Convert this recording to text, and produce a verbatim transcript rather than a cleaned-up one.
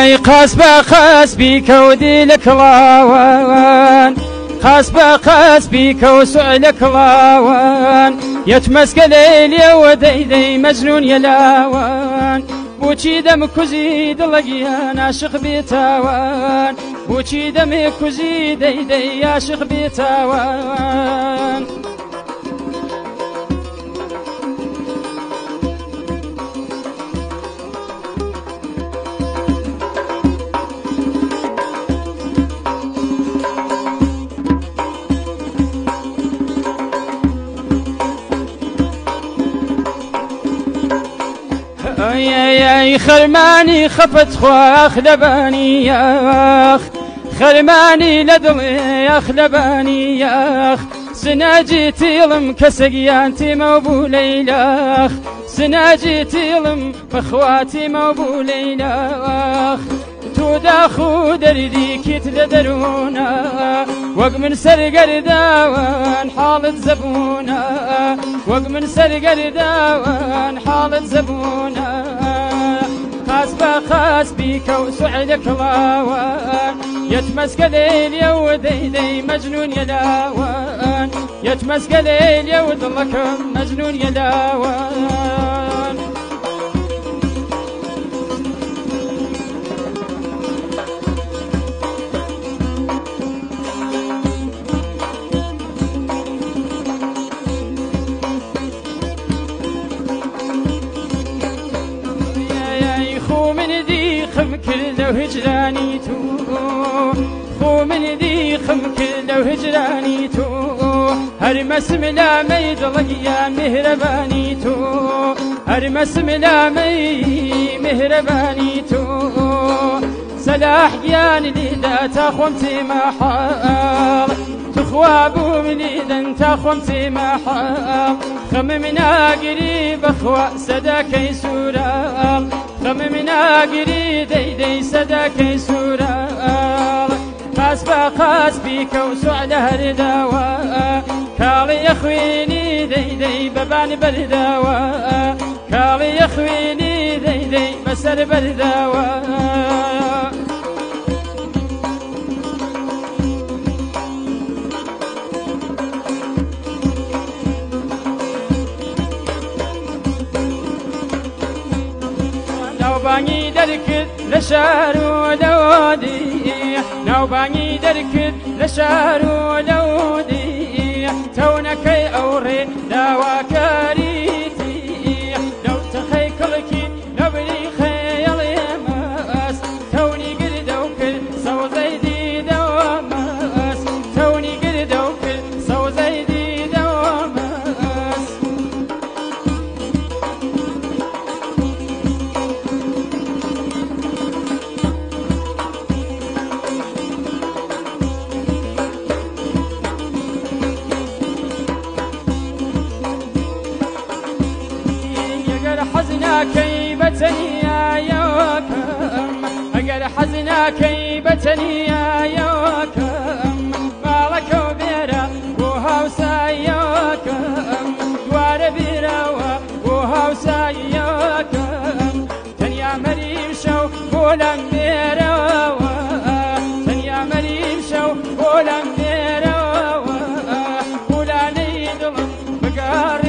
ئای قاس بە قاس بیکەوتی لە کڵاوان قاس بە قاس بیکە و سوع لە کڵاوان یەتمەسکە لێ لێوە دەیدەی مەجنون یەلاوان بۆچی دەم کوزی دڵەگیان عاشق بێتاوان بۆچی دەمێ کوزی دەیدەی عاشق بێتاوان ئەی خەرمانی خەفەت خواخ لەبانی یاخ خەرمانی لە دڵێ یاخ لەبانی یاخ سناجی تیڵم کەسەگیان تێمە بوو لەیلاخ سناجی تیڵم بەخوا تێمە بوو لەیلاخ تۆ داخو دەریدیکیت لە دەروونە وەک من سەرگەرداوان حاڵت زەبوونە وەک من سەرگەرداوان حاڵت زەبوونە قاس بە قاس بیکە و سوع لە کڵاوان یەتمەسکە لێ لێوە دەیدەی مەجنون یەلاوان یەتمەسکە لێ لێوە دڵەکەم مەجنون یەلاوان خم کرد لەو هجرانی تۆ خۆ من دیخم کرد لەو هجرانی تۆ هەر مەسم لامەی دڵگیان مهرەبانی تۆ هەر مەسم لامەی مهرەبانی تۆ سەلاح گیان لێدا تا خۆم تێمە حاڵ تخوا بوو منیدەن تا خۆم تێمە حاڵ خەمم ناگری بەخوا سەداکەی سووراڵ خەمم ناگری دەیدەی سەداکەی سووراڵ قاس بە قاس بیکە و سوع لە هەرداوە کاڵی یەخوێنی دەیدەی بەبان بەرداوە کاڵی یەخوێنی دەیدەی بەسەر بەرداوە ناوبانگی دەرکرد لە شار و لەودی ناوبانگی دەرکرد لە شار و لەودی تەونەکەی ئەوڕێ داواکاریتی لەو تەخەی کڵکی لەبری خەیەڵێ مەس تەونی گردە و کرد سەوزەی دیدەوە مەس تەونی گردە و کرد سەوزەی دیدەوە مەس حزناكي بتنيا يوكم أجر حزناكي بتنيا يوكم مالك وبيرا وهوسا يوكم دوار بيرا وهوسا يوكم تنيا مريم شو بولم بيرا تنيا مريم شو بولم بيرا ولا نيدلم بقار